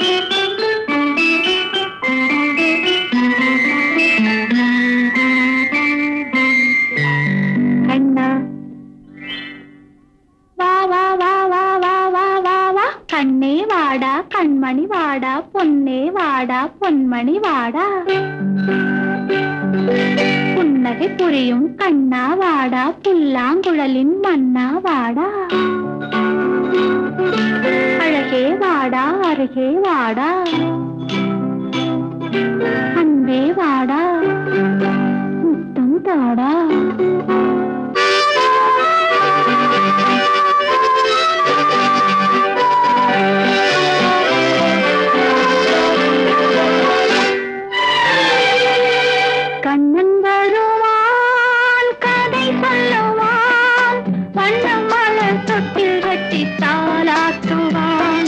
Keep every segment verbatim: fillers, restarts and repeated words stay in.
கண்ணே வாடா கண்மணி வாடா பொன்னே வாடா பொன்மணி வாடா புன்னகை புரியும் கண்ணா வாடா புல்லாங்குழலின் மன்னா வாடா அழகே வாடா அருகே வாடா அன்பே வாடா முத்தம் தாடா கண்ணன் வருவான் கதை சொல்லுவான் வண்ணம் மலர் தொட்டில் கட்டி தாலாட்டுவான்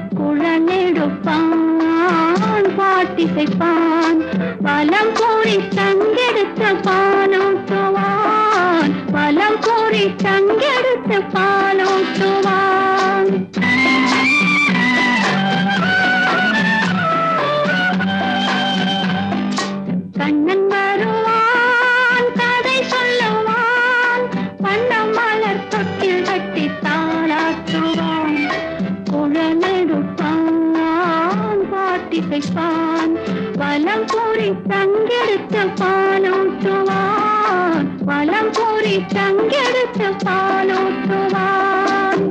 குழலெடுப்பான் பாட்டிசைப்பான் வலம் கூறி தங்கெடுத்து பாலூட்டுவான் வலம் கூறி தங்கெடுத்து பாலூட்டுவான் கண்ணன் வருவான் கதை சொல்லுவான் வண்ணம் மலர் தொட்டில் கட்டி தாளாட்டுவான் குழலெடுப்பான் பாட்டிசைப்பான் வலம் கூறி தங்கெடுத்து பாலூட்டுவான் வலம் கூறி தங்கெடுத்து பாலூட்டுவான்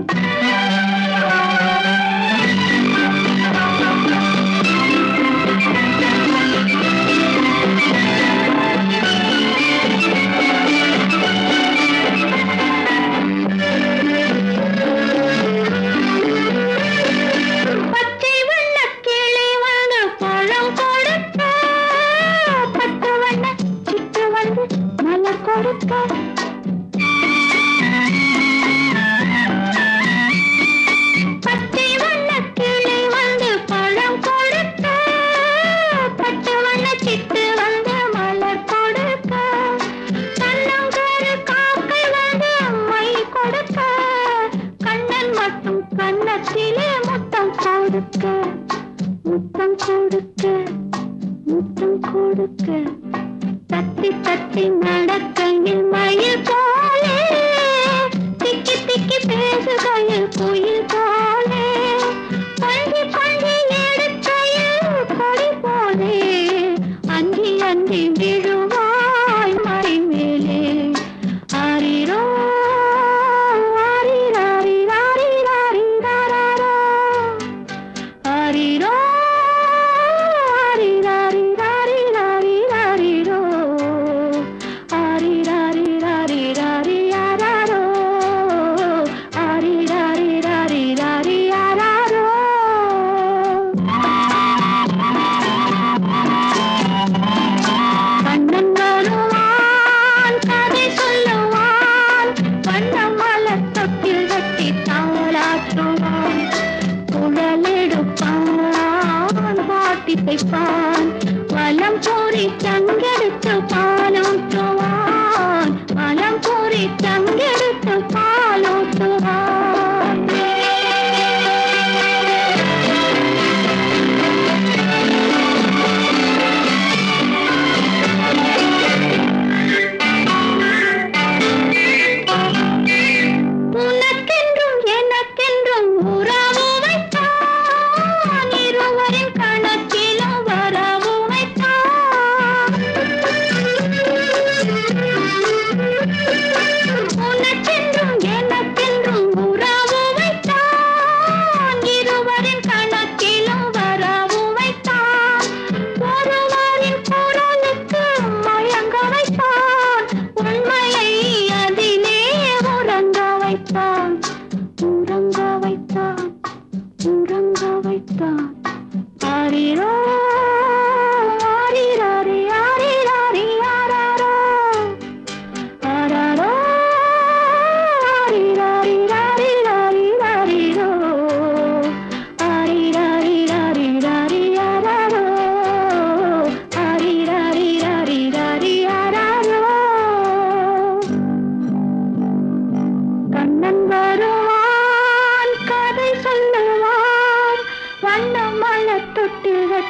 பச்சை வண்ண கிளி வந்து பழம் கொடுக்க பட்டு வண்ண சிட்டு வந்து மலர் கொடுக்க கண்ணங்கரு காக்கை வந்து மை கொடுக்க கண்ணன் மட்டும் கண்ணத்திலே முத்தம் கொடுக்க முத்தம் கொடுக்க முத்தம் கொடுக்க தத்தி தத்தி நடக்கையில் மயில் போலே திக்கி திக்கி பேசுகையில் குயில் போலே பள்ளி பள்ளி எடுக்கையில் கொடி போலே அஞ்சி அஞ்சி விழுவாய் மறை மேலே ஆரிரோ ஆரிராரிராரிராரிராரோ ஆரிரோ பாட்டிசைப்பான் வலம் கூறி தங்கெடுத்து பாலூட்டுவான் வலம் கூறி தங்கெடுத்து பாலூட்டுவான் உனக்கென்றும் எனக்கென்றும் உறவு வைத்தான் இருவரின் கணக்கிலும் வரவு வைத்தான்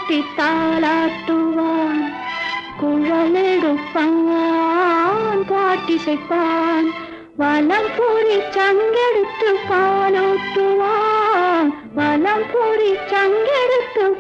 கட்டி தாளாட்டுவான், குழலெடுப்பான், பாட்டிசைப்பான், வலம் பொறி சங்கெடுத்து பாலூட்டுவான், வலம் பொறி சங்கெடுத்து